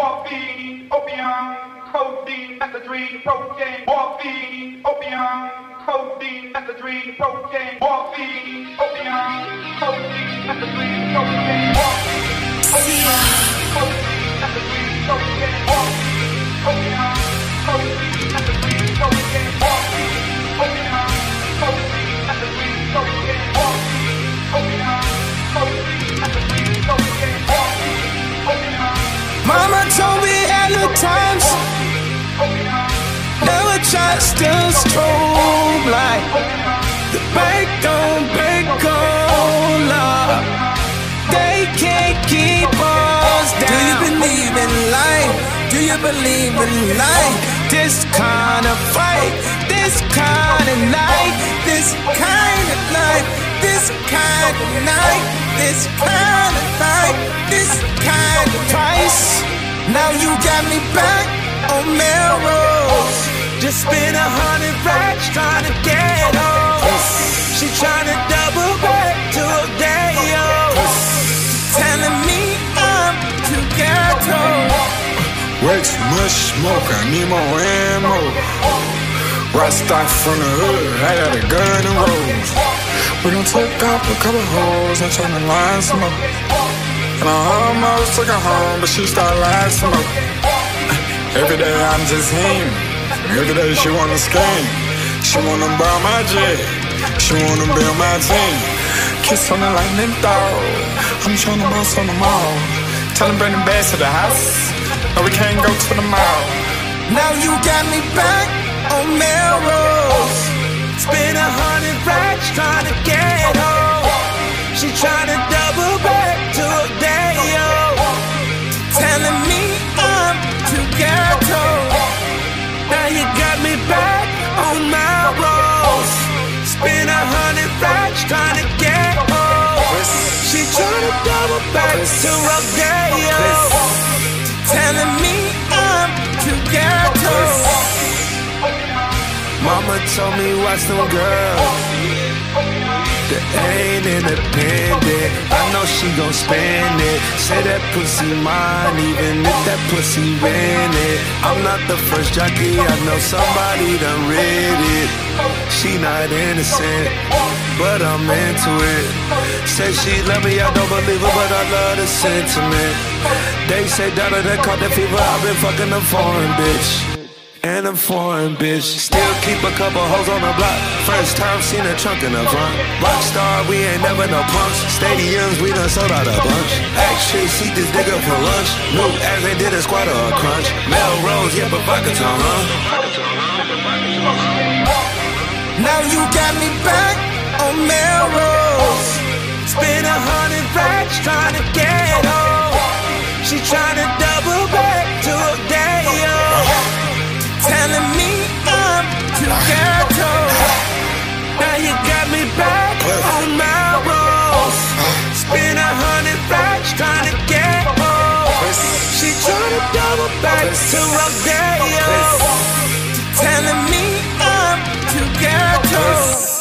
morphine, opium, codeine, methadone, protein, morphine, opium, codeine, methadone, protein, morphine, opium, codeine, methadone, protein, morphine, opium, codeine, methadone, protein, morphine, opium, codeine, methadone, protein, morphine, opium, codeine, methadone, protein, morphine, opium, codeine, methadone, protein, morphine, opium. Mama told me at the times never trust the strobe light. The bacon, love. They can't keep us down. Do you believe in life? Do you believe in life? This kind of fight, this kind of night, this kind of life, this kind of night, this kind of night, this kind of price. Now you got me back on Melrose. Just spent 100 racks trying to get home. She trying to double back to a day old. Telling me I'm too ghetto. Way too much smoke, I need more ammo. Rasta from the hood, I got a gun and rose. We done took off a couple hoes and turned the line some more. And I almost took her home, but she started lying some more. Every day I'm just him. Every day she wanna scheme. She wanna borrow my jet. She wanna build my team. Kiss on the lightning dog. I'm tryna bounce on the mall. Tell him bring them bags to the house. No, we can't go to the mall. Now you got me back on Melrose. Spent 100 racks trying to get home. She trying to double back to a day old. Telling me I'm too ghetto. Now you got me back on Melrose. Spent 100 racks trying to get home. She trying to double back to Rodeo. Telling me I'm too ghetto. Mama told me watch them girls that ain't independent. I know she gon' spend it. Say that pussy mine, even if that pussy rented. I'm not the first jockey, I know somebody done read it. She not innocent, but I'm into it. Say she love me, I don't believe her, but I love the sentiment. They say dollar that caught the fever, I've been fucking a foreign bitch. And a foreign bitch. Still keep a couple hoes on the block. First time seen a trunk in the front. Rockstar, we ain't never no punks. Stadiums, we done sold out a bunch. Actress, eat this nigga for lunch. New as they did a squat or a crunch. Melrose, yeah, but Vodka-Ton, huh? Now you got me back on Melrose. Spent 100 racks trying to get home. She trying to double back to a day old. Telling me I'm too ghetto. Now you got me back on Melrose. Spent 100 racks trying to get home. She trying to double back to Rodeo. Telling me I'm too ghetto.